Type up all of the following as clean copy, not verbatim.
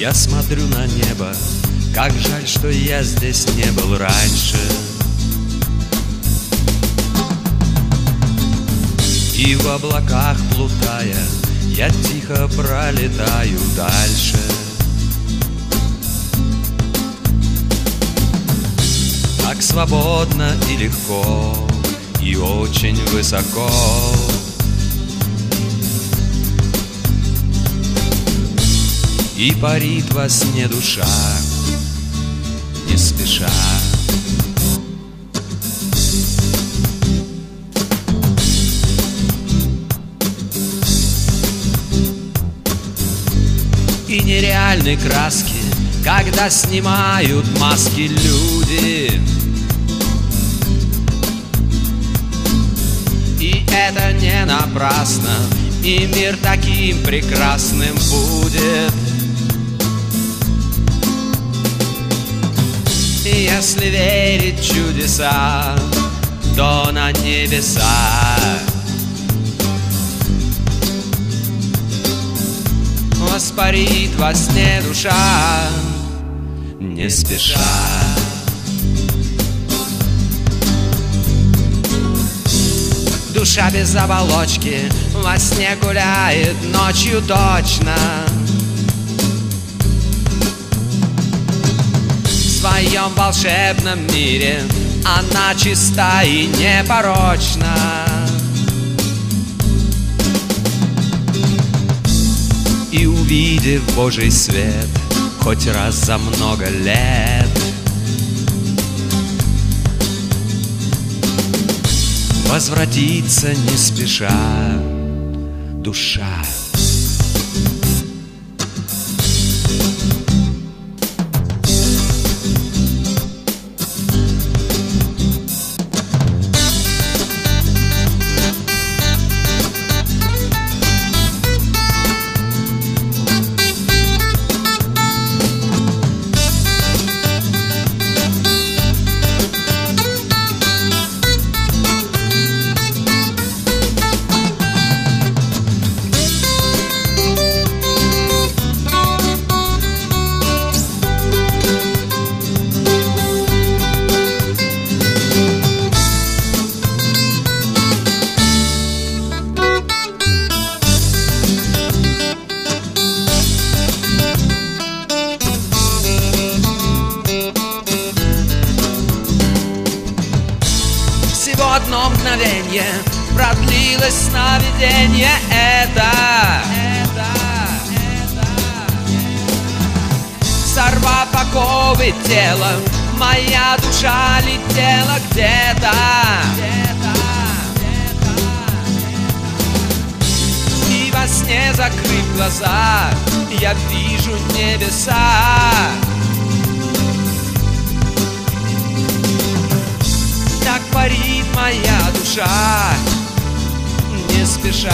Я смотрю на небо, как жаль, что я здесь не был раньше. И в облаках плутая, я тихо пролетаю дальше. Так свободно и легко, и очень высоко. И парит во сне душа, не спеша. И нереальны краски, когда снимают маски люди. И это не напрасно, и мир таким прекрасным будет. И если верить в чудеса, то на небеса воспарит во сне душа, не спеша. Душа без оболочки во сне гуляет ночью точно. В своем волшебном мире она чиста и непорочна. И увидев Божий свет хоть раз за много лет, возвратиться не спеша душа. Одно мгновенье продлилось сновидение это. Сорвав оковы тела, моя душа летела где-то. И во сне, закрыв глаза, я вижу небеса. Так парит моя душа, не спеша.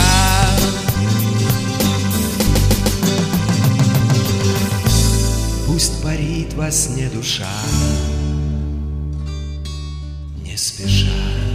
Пусть парит во сне душа, не спеша.